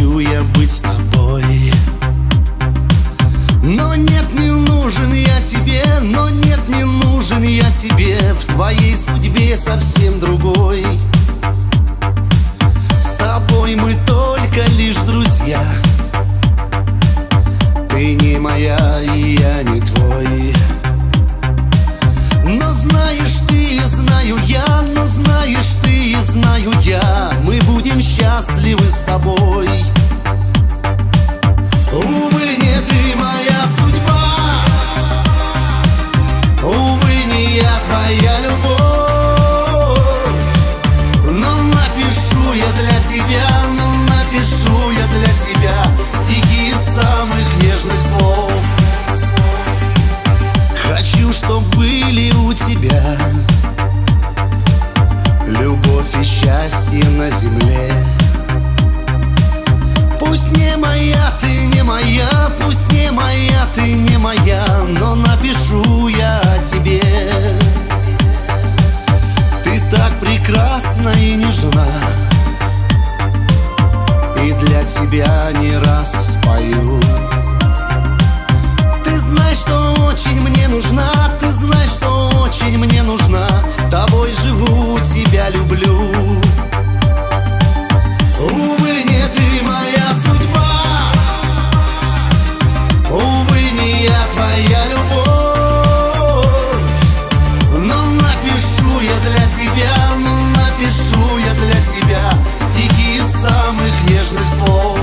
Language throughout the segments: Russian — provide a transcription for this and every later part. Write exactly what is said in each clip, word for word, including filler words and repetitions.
хочу я быть с тобой. Но нет, не нужен я тебе, но нет, не нужен я тебе. В твоей судьбе совсем другой. С тобой мы только лишь друзья. Ты не моя, и я не твой. Но знаешь ты, знаю я, но знаешь ты, знаю я, мы будем счастливы с тобой. Увы, не ты моя судьба, увы, не я твоя любовь. Но напишу я для тебя, но напишу я для тебя стихи из самых нежных слов. Хочу, чтоб были у тебя любовь и счастье на земле. Пусть не моя, ты не моя, пусть не моя, ты не моя, но напишу я о тебе. Ты так прекрасна и нежна, и для тебя не раз спою. Ты знаешь, что очень мне нужна, ты знаешь, что очень мне нужна. Тобой живу, тебя люблю. Увы, не ты моя судьба, увы, не я твоя любовь. Но напишу я для тебя, но напишу я для тебя стихи из самых нежных слов.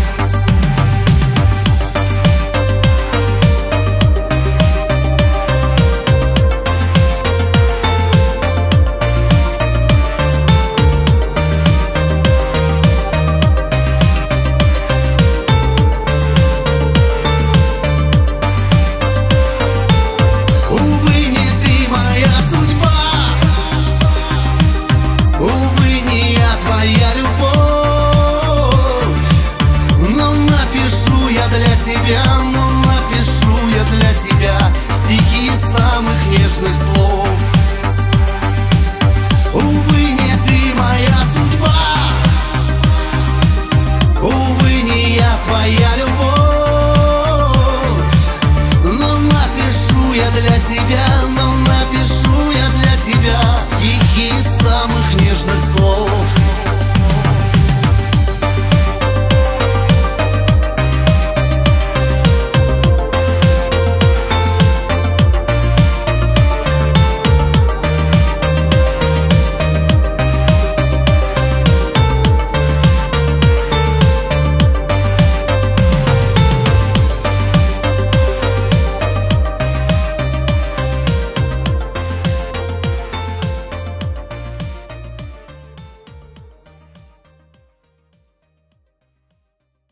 Но напишу я для тебя стихи из самых нежных слов. Увы, не ты моя судьба, увы, не я твоя любовь. Но напишу я для тебя, но напишу я для тебя стихи из самых нежных слов.